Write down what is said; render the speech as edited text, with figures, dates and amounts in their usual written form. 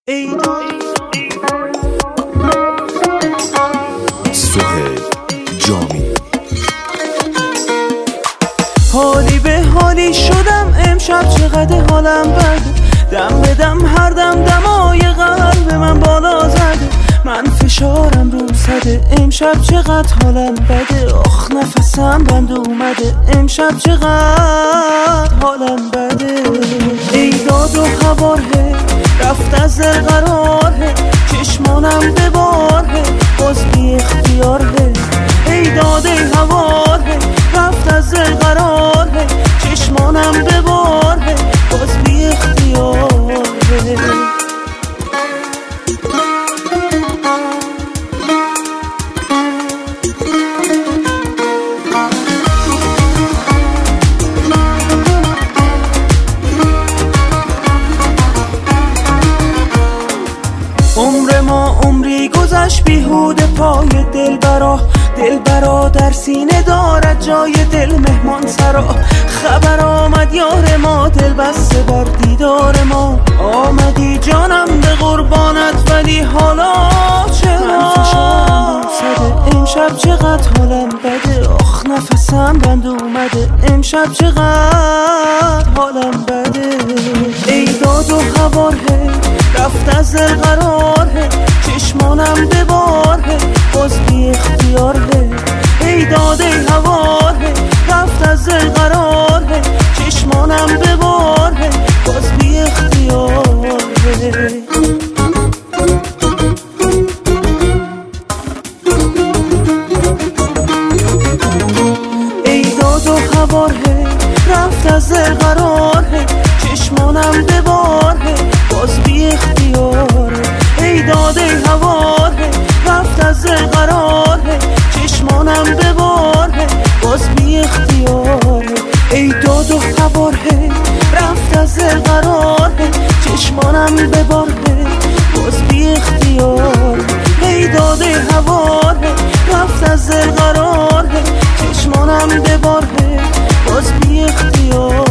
سهیل جامی. حالی به حالی شدم امشب، چقدر حالم بده، دم به دم هر دم دمای قلب من بالا زده، من فشارم رو زده امشب، چقدر حالم بده، آخ نفسم بند اومده امشب، چقدر حالم بده. ای داد و هواره رفت از دل قراره، چشمانم به باره باز بی اختیاره. ای داد ای هواره رفت از دل قراره، چشمانم به باره باز بی اختیاره. عمر ما عمری گذشت بیهوده پای دلبرا در سینه دارد جای دل مهمان سرا. خبر آمد یار ما دل بسته بر دیدار ما، آمدی جانم به قربانت ولی حالا چرا؟ امشب چقدر حالم بده، آخ نفسم بند اومده امشب، چقدر حالم بده. ای داد و هواره رفت از دل قراره، چشمانم به باره باز بی اختیاره. ای داد ای هواره رفت از دل قراره، چشمانم به باره باز بی اختیاره. ای داد و هواره رفت از دل قراره، چشمانم به باره باز بی اختیاره. ای داد ای هواره رفت از دل قراره، چشمانم به باره باز بی اختیاره. ای داد و هواره رفت از دل قراره، چشمانم به باره باز بی اختیاره. ای داد ای هواره رفت از دل قراره، چشمانم به باره باز بی اختیاره.